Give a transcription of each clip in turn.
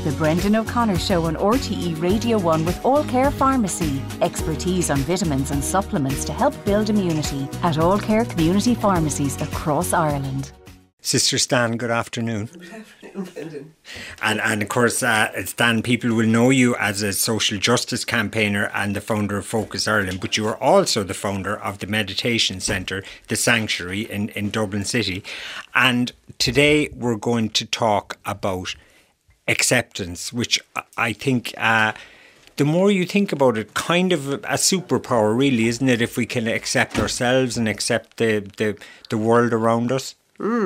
The Brendan O'Connor Show on RTE Radio 1 with All Care Pharmacy. Expertise on vitamins and supplements to help build immunity at All Care community pharmacies across Ireland. Sister Stan, good afternoon. Good afternoon, Brendan. And of course, Stan, people will know you as a social justice campaigner and the founder of Focus Ireland, but you are also the founder of the meditation centre, The Sanctuary in Dublin City. And today we're going to talk about acceptance, which I think the more you think about it, kind of a superpower, really, isn't it? If we can accept ourselves and accept the world around us.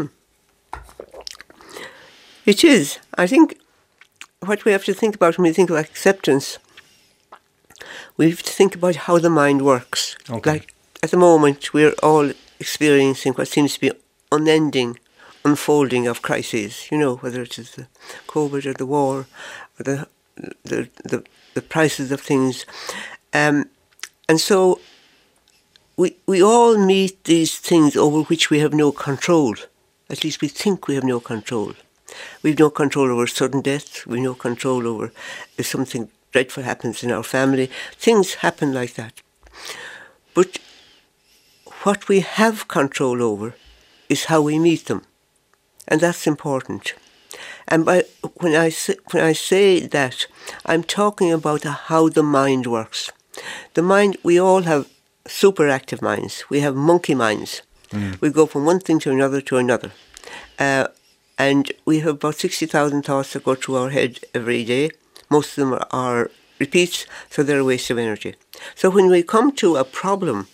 It is. I think what we have to think about when we think of acceptance, we have to think about how the mind works. Okay. Like at the moment, we're all experiencing what seems to be unending unfolding of crises, you know, whether it is the COVID or the war or the prices of things. And so we all meet these things over which we have no control. At least we think we have no control. We've no control over sudden death. We've no control over if something dreadful happens in our family. Things happen like that. But what we have control over is how we meet them. And that's important. And when I say that, I'm talking about how the mind works. The mind, we all have superactive minds. We have monkey minds. We go from one thing to another to another. And we have about 60,000 thoughts that go through our head every day. Most of them are repeats, so they're a waste of energy. So when we come to a problem,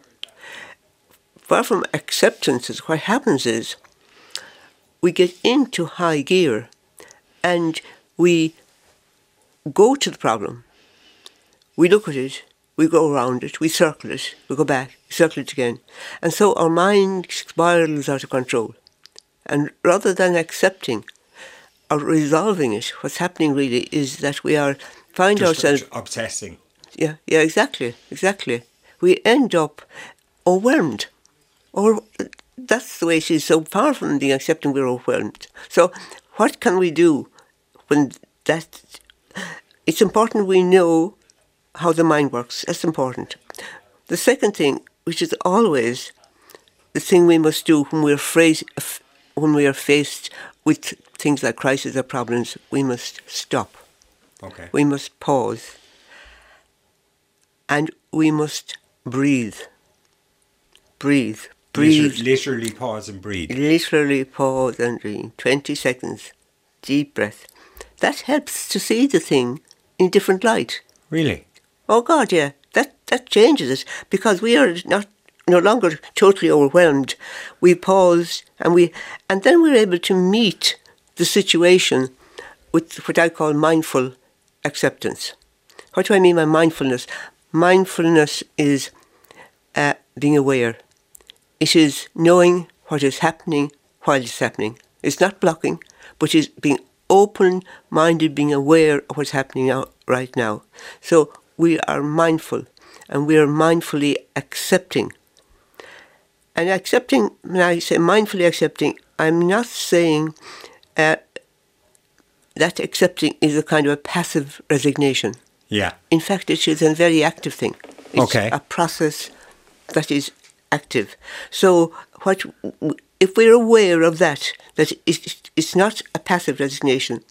far from acceptance, what happens is we get into high gear and we go to the problem. We look at it, we go around it, we circle it, we go back, circle it again. And so our mind spirals out of control. And rather than accepting or resolving it, what's happening really is that we are find ourselves obsessing. Yeah, exactly. We end up overwhelmed, or that's the way it is. So far from being accepting, we're overwhelmed. So what can we do when that? It's important we know how the mind works. That's important. The second thing, which is always the thing we must do when we are faced with things like crises or problems, we must stop. Okay. We must pause. And we must breathe. Breathe. Literally pause and breathe. Literally pause and breathe. 20 seconds. Deep breath. That helps to see the thing in different light. Really? Oh God, yeah. That changes it, because we are no longer totally overwhelmed. We pause and then we're able to meet the situation with what I call mindful acceptance. What do I mean by mindfulness? Mindfulness is being aware. It is knowing what is happening while it's happening. It's not blocking, but it's being open-minded, being aware of what's happening right now. So we are mindful, and we are mindfully accepting. And accepting, when I say mindfully accepting, I'm not saying that accepting is a kind of a passive resignation. Yeah. In fact, it is a very active thing. It's a process that is active. So if we're aware of that it's not a passive resignation.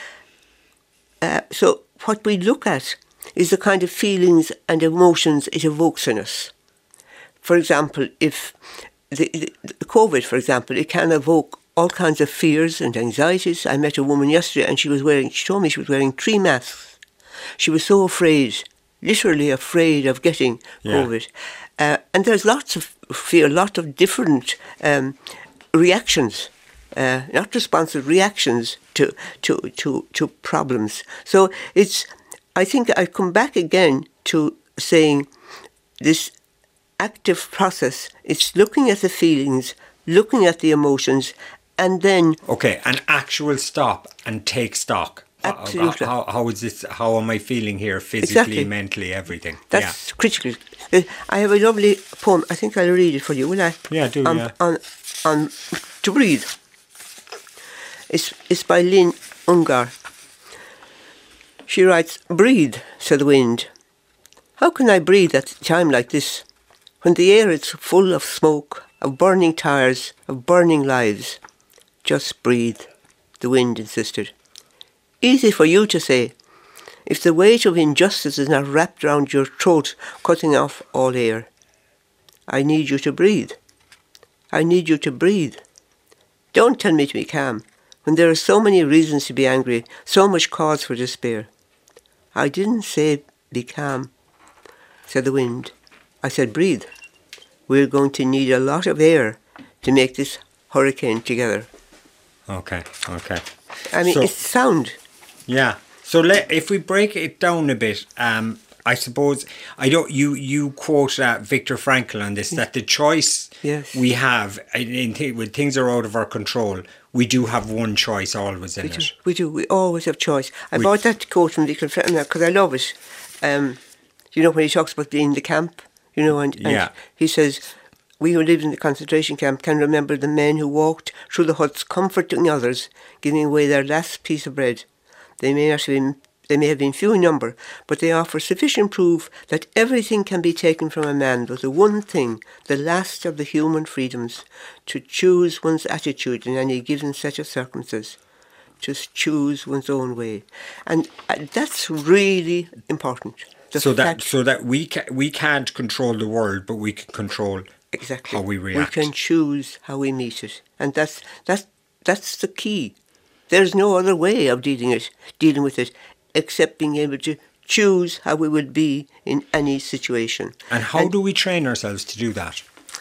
So what we look at is the kind of feelings and emotions it evokes in us. For example, if the COVID, for example, it can evoke all kinds of fears and anxieties. I met a woman yesterday and she told me she was wearing 3 masks. She was so afraid, literally afraid of getting COVID. And there's lots of fear, a lot of different reactions, not responsive reactions to problems. So I think I come back again to saying this active process. It's looking at the feelings, looking at the emotions, and then... Okay, an actual stop and take stock. Absolutely. How is this? How am I feeling here physically, Exactly. mentally, everything? That's critical. I have a lovely poem. I think I'll read it for you, will I? Yeah, do, on To Breathe. It's by Lynn Ungar. She writes, "Breathe," said the wind. "How can I breathe at a time like this, when the air is full of smoke, of burning tires, of burning lives?" "Just breathe," the wind insisted. "Easy for you to say, if the weight of injustice is not wrapped round your throat, cutting off all air. I need you to breathe. I need you to breathe. Don't tell me to be calm, when there are so many reasons to be angry, so much cause for despair." "I didn't say be calm," said the wind. "I said breathe. We're going to need a lot of air to make this hurricane together." Okay. I mean, So- it's sound. Yeah. So if we break it down a bit, I suppose you quote Viktor Frankl on this, that the choice Yes. we have when things are out of our control, we do have one choice always in it. We do. We always have choice. I bought that quote from Viktor Frankl because I love it. You know, when he talks about being in the camp, you know, and Yeah. he says, "We who lived in the concentration camp can remember the men who walked through the huts comforting others, giving away their last piece of bread. They may have been few in number, but they offer sufficient proof that everything can be taken from a man but the one thing, the last of the human freedoms, to choose one's attitude in any given set of circumstances. Just choose one's own way." And that's really important. The So fact- that we can't control the world, but we can control exactly how we react. We can choose how we meet it, and that's the key. There's no other way of dealing with it, except being able to choose how we would be in any situation. And how do we train ourselves to do that?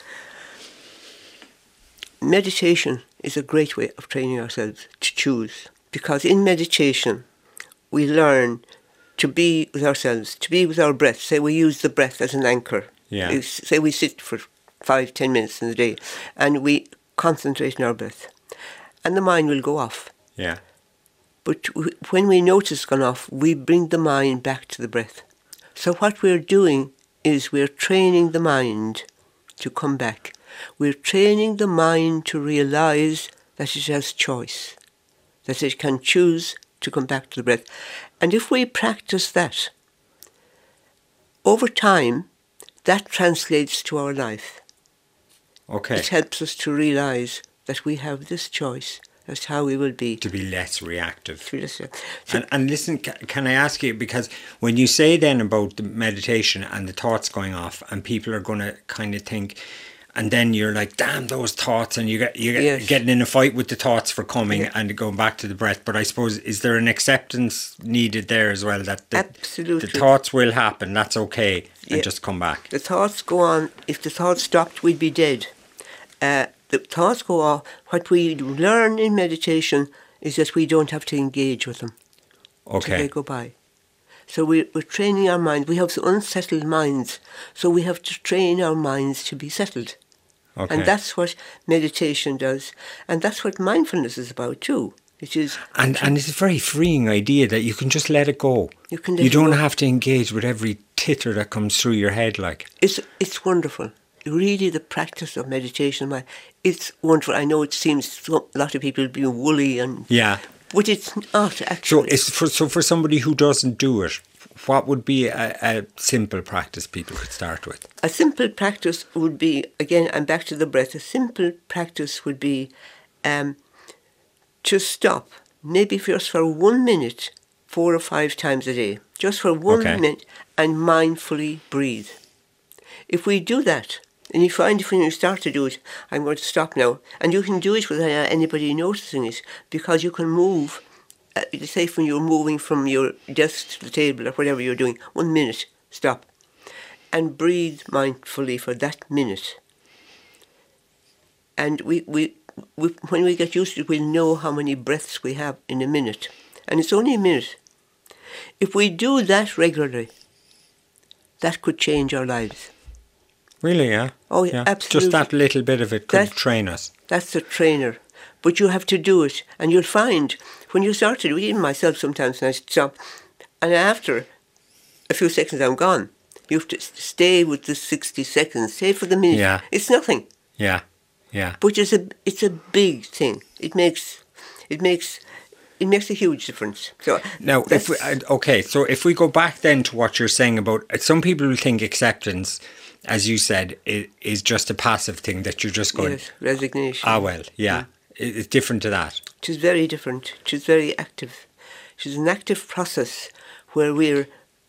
Meditation is a great way of training ourselves to choose, because in meditation we learn to be with ourselves, to be with our breath. Say we use the breath as an anchor. Yeah. Say we sit for 5-10 minutes in the day and we concentrate on our breath, and the mind will go off. Yeah. But when we notice it's gone off, we bring the mind back to the breath. So what we're doing is we're training the mind to come back. We're training the mind to realise that it has choice, that it can choose to come back to the breath. And if we practice that, over time, that translates to our life. Okay. It helps us to realise that we have this choice as to how we will be. To be less reactive. So, And listen, can I ask you, because when you say then about the meditation and the thoughts going off, and people are going to kind of think, and then you're like, damn those thoughts, and you get Yes. getting in a fight with the thoughts for coming Yeah. and going back to the breath. But I suppose, is there an acceptance needed there as well, that Absolutely. the thoughts will happen, that's okay, and Yeah. just come back? The thoughts go on. If the thoughts stopped, we'd be dead. The thoughts go off. What we learn in meditation is that we don't have to engage with them. So they Okay. go by. So we're training our mind. We have unsettled minds, so we have to train our minds to be settled. Okay. And that's what meditation does. And that's what mindfulness is about too. It is. And it's a very freeing idea that you can just let it go. You can let You it don't go. have to engage with every titter that comes through your head, like. It's wonderful. Really, the practice of meditation, it's wonderful. I know it seems a lot of people being woolly, Yeah. but it's not So actually. for somebody who doesn't do it, what would be a simple practice people could start with? A simple practice would be, again, I'm back to the breath. A simple practice would be to stop, maybe just for 1 minute, 4 or 5 times a day, just for 1 Okay. minute, and mindfully breathe. If we do that, and you find when you start to do it, I'm going to stop now, and you can do it without anybody noticing it, because you can move, say when you're moving from your desk to the table or whatever you're doing, 1 minute, stop, and breathe mindfully for that minute. And we when we get used to it, we'll know how many breaths we have in a minute. And it's only a minute. If we do that regularly, that could change our lives. Really, yeah? Oh, yeah, absolutely. Just that little bit of it could That- train us. That's a trainer. But you have to do it. And you'll find, when you start to do it, even myself sometimes, when I stop, and after a few seconds I'm gone. You have to stay with the 60 seconds, stay for the minute. Yeah. It's nothing. Yeah, yeah. But it's a big thing. It makes it makes a huge difference. So now, if we go back then to what you're saying about some people will think acceptance, as you said, is just a passive thing that you're just going. Yes, resignation. It's different to that. It is very different. It is very active. It is an active process where we're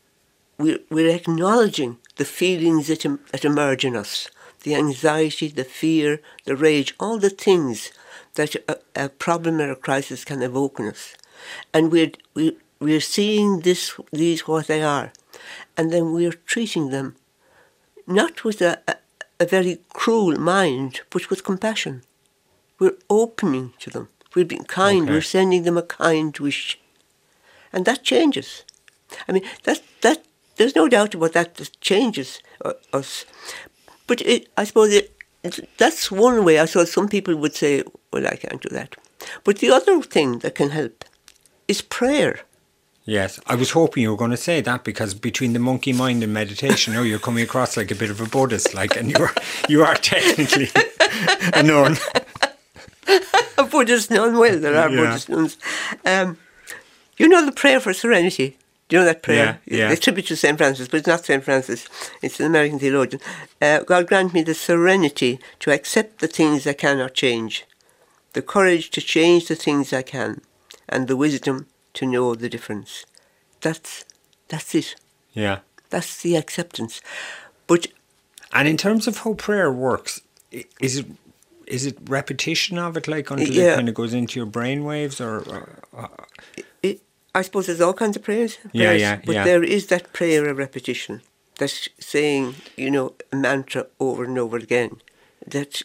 acknowledging the feelings that emerge in us, the anxiety, the fear, the rage, all the things that a problem or a crisis can evoke in us, and we're seeing these what they are, and then we're treating them not with a very cruel mind, but with compassion. We're opening to them. We're being kind. Okay. We're sending them a kind wish, and that changes. I mean, that there's no doubt about that changes us. But I suppose that's one way. I suppose some people would say, well, I can't do that. But the other thing that can help is prayer. Yes, I was hoping you were going to say that, because between the monkey mind and meditation, you're coming across like a bit of a Buddhist, and you are technically a nun. A Buddhist nun, well, there are Buddhist nuns. You know the prayer for serenity? Do you know that prayer? Yeah. It's tribute to St. Francis, but it's not St. Francis. It's an American theologian. God grant me the serenity to accept the things I cannot change, the courage to change the things I can, and the wisdom to know the difference. That's it. Yeah. That's the acceptance. And in terms of how prayer works, is it repetition of it, until it kind of goes into your brain waves, or I suppose there's all kinds of prayers. But there is that prayer of repetition. That's saying, a mantra over and over again. That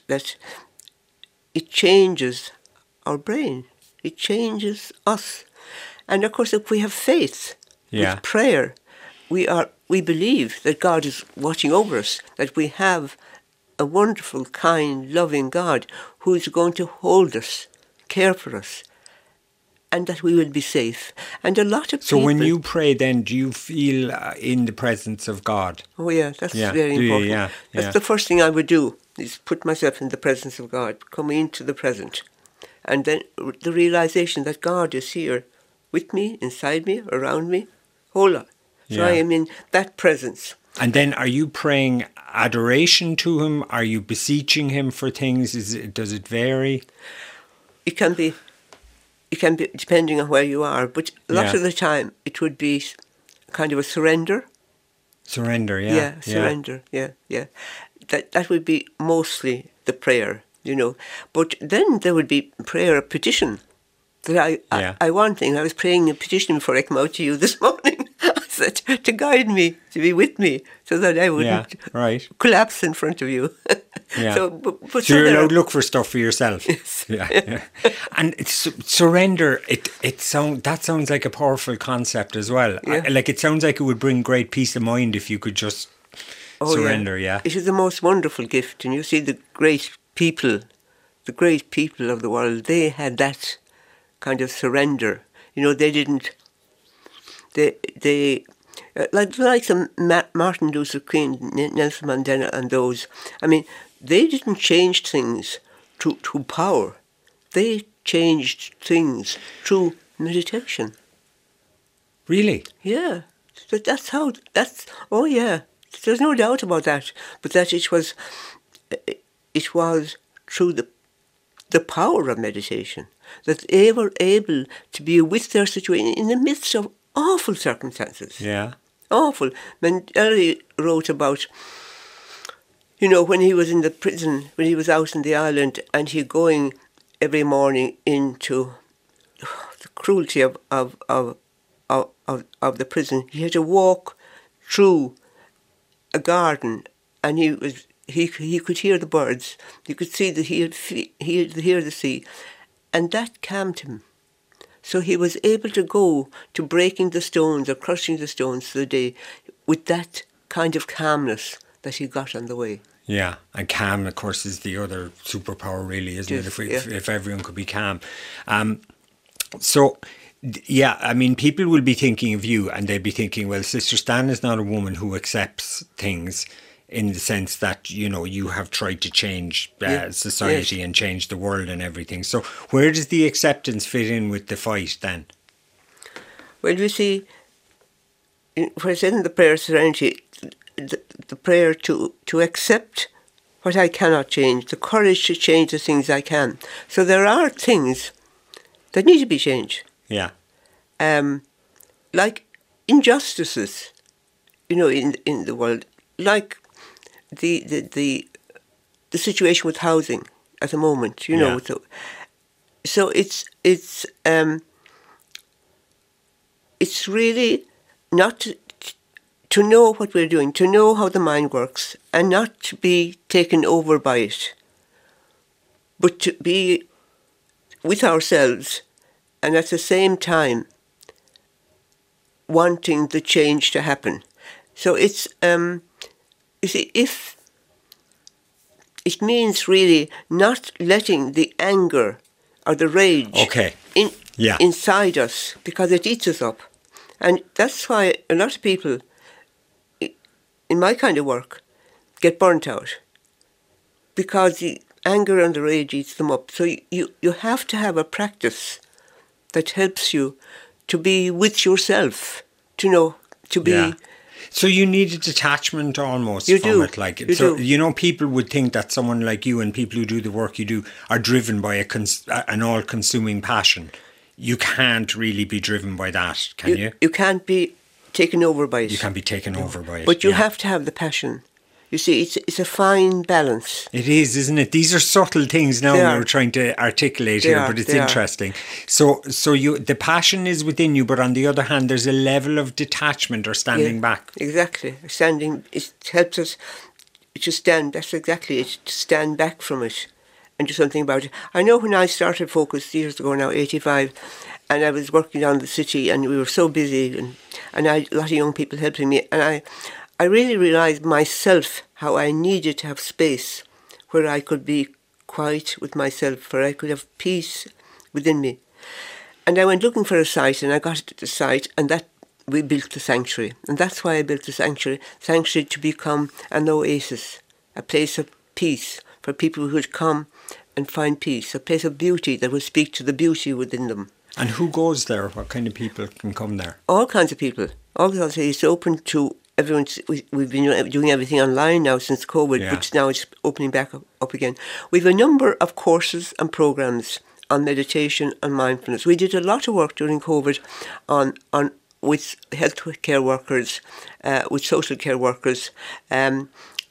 it changes our brain. It changes us. And of course, if we have faith with prayer, we believe that God is watching over us, that we have a wonderful, kind, loving God who is going to hold us, care for us, and that we will be safe. And a lot of people... So when you pray then, do you feel in the presence of God? Oh yeah, that's very important. That's the first thing I would do, is put myself in the presence of God, come into the present. And then the realisation that God is here with me, inside me, around me, whole lot. So I am in that presence. And then are you praying adoration to him? Are you beseeching him for things? Does it vary? It can be depending on where you are, but a lot of the time it would be kind of a surrender. Surrender, surrender. That would be mostly the prayer, But then there would be prayer of petition. That I one thing, I was praying a petition before I came out to you this morning. I said, to guide me, to be with me, so that I wouldn't collapse in front of you. Yeah. So you're allowed to look for stuff for yourself. Yes. Yeah. And surrender, that sounds like a powerful concept as well. Yeah. It sounds like it would bring great peace of mind if you could just surrender, It is the most wonderful gift. And you see the great people of the world, they had that kind of surrender. They didn't... They like some Martin Luther King, Nelson Mandela and those, I mean, they didn't change things to power. They changed things through meditation. Really? Yeah. There's no doubt about that. But that it was through the power of meditation that they were able to be with their situation in the midst of awful circumstances. Yeah. Awful. Mandela wrote about, when he was in the prison, when he was out in the island, and he going every morning into the cruelty of the prison. He had to walk through a garden, and he could hear the birds. He could see he could hear the sea, and that calmed him. So he was able to go to breaking the stones or crushing the stones for the day with that kind of calmness that he got on the way. Yeah, and calm, of course, is the other superpower, really, isn't it? If everyone could be calm. People will be thinking of you, and they'd be thinking, well, Sister Stan is not a woman who accepts things. in the sense that, you have tried to change society and change the world and everything. So where does the acceptance fit in with the fight then? Well, you see, when I said in the prayer of serenity, the prayer to accept what I cannot change, the courage to change the things I can. So there are things that need to be changed. Yeah. Like injustices, in the world, like the situation with housing at the moment, Yeah. So it's really not to know what we're doing, to know how the mind works, and not to be taken over by it, but to be with ourselves, and at the same time wanting the change to happen. So it's, you see, if it means really not letting the anger or the rage inside us, because it eats us up. And that's why a lot of people in my kind of work get burnt out, because the anger and the rage eats them up. So you have to have a practice that helps you to be with yourself, to be... Yeah. So you need a detachment almost You from do. it. Like, You so, do. people would think that someone like you and people who do the work you do are driven by an all-consuming passion. You can't really be driven by that, can you? You can't be taken over by it. You can't be taken over by it. But you have to have the passion. You see, it's a fine balance. It is, isn't it? These are subtle things now we're trying to articulate here, but it's interesting. So the passion is within you, but on the other hand, there's a level of detachment or standing back. Exactly. It helps us to stand, that's exactly it, to stand back from it and do something about it. I know when I started Focus years ago now, 85, and I was working on the city and we were so busy and I had a lot of young people helping me, and I really realised myself how I needed to have space where I could be quiet with myself, where I could have peace within me. And I went looking for a site, and I got the site, and that we built the sanctuary. And that's why I built the sanctuary to become an oasis, a place of peace for people who would come and find peace, a place of beauty that would speak to the beauty within them. And who goes there? What kind of people can come there? All kinds of people. It's open to everyone. We've been doing everything online now since COVID, but now it's opening back up again. We have a number of courses and programs on meditation and mindfulness. We did a lot of work during COVID on with healthcare workers, with social care workers, on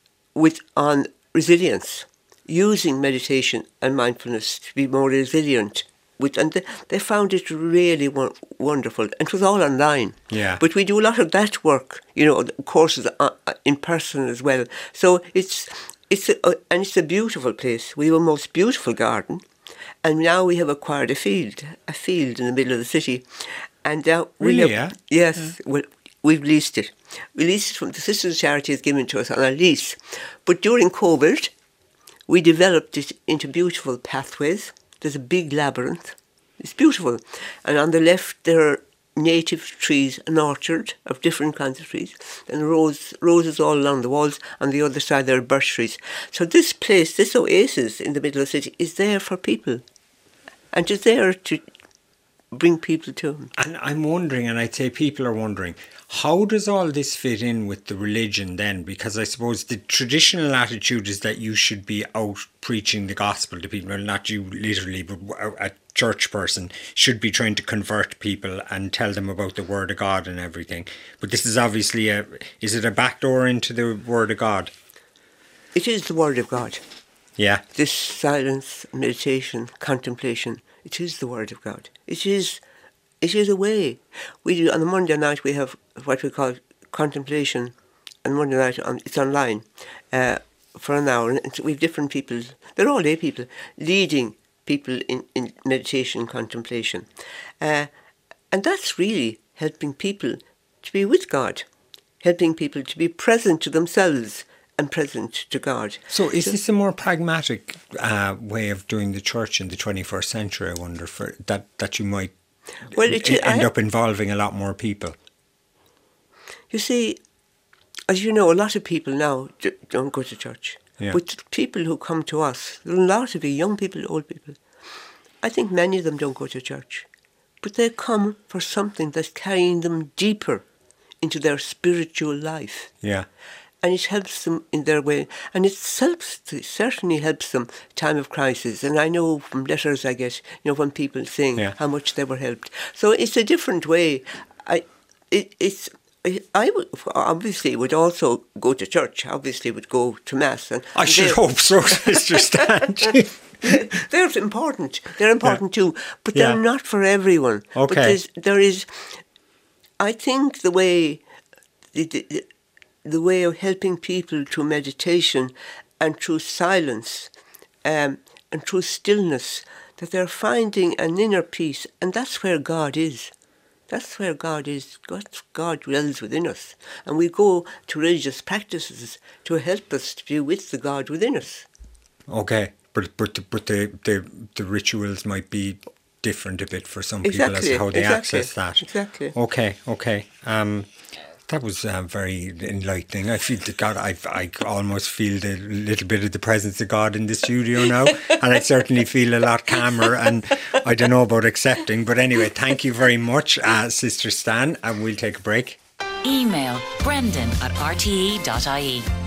resilience, using meditation and mindfulness to be more resilient. And they found it really wonderful. And it was all online. Yeah. But we do a lot of that work, courses in person as well. So it's a beautiful place. We have a most beautiful garden. And now we have acquired a field in the middle of the city. And now Yes. Well, we've leased it. We leased it from the Sisters of Charity has given to us on a lease. But during COVID, we developed it into beautiful pathways. There's a big labyrinth. It's beautiful. And on the left, there are native trees, an orchard of different kinds of trees, and roses all along the walls. On the other side, there are birch trees. So this place, this oasis in the middle of the city, is there for people. And it's there to bring people to them. And I'm wondering, and I'd say people are wondering, how does all this fit in with the religion then? Because I suppose the traditional attitude is that you should be out preaching the gospel to people. Well, not you literally, but a church person should be trying to convert people and tell them about the Word of God and everything. But this is obviously is it a backdoor into the Word of God? It is the Word of God. Yeah. This silence, meditation, contemplation, it is the Word of God. It is a way. We do on a Monday night. We have what we call contemplation, and Monday night it's online for an hour. And we have different people. They're all lay people leading people in meditation and contemplation, and that's really helping people to be with God, helping people to be present to themselves and present to God. So is this a more pragmatic way of doing the church in the 21st century, I wonder, for that you might end up involving a lot more people? You see, as you know, a lot of people now don't go to church. Yeah. But people who come to us, a lot of young people, old people, I think many of them don't go to church. But they come for something that's carrying them deeper into their spiritual life. Yeah. And it helps them in their way. And it certainly helps them time of crisis. And I know from letters I get, when people saying how much they were helped. So it's a different way. I would obviously would also go to church. Obviously would go to mass. And I should hope so, Sister Stan. They're important. They're important too, but they're not for everyone. Okay. But there is. I think the way of helping people through meditation and through silence and through stillness, that they're finding an inner peace, and that's where God is. That's where God is. God dwells within us, and we go to religious practices to help us to be with the God within us. Okay, but the rituals might be different a bit for some people as to how they access that. Exactly. Okay. That was very enlightening. I feel that God. I almost feel the little bit of the presence of God in the studio now, and I certainly feel a lot calmer. And I don't know about accepting, but anyway, thank you very much, Sister Stan, and we'll take a break. Email brendan@rte.ie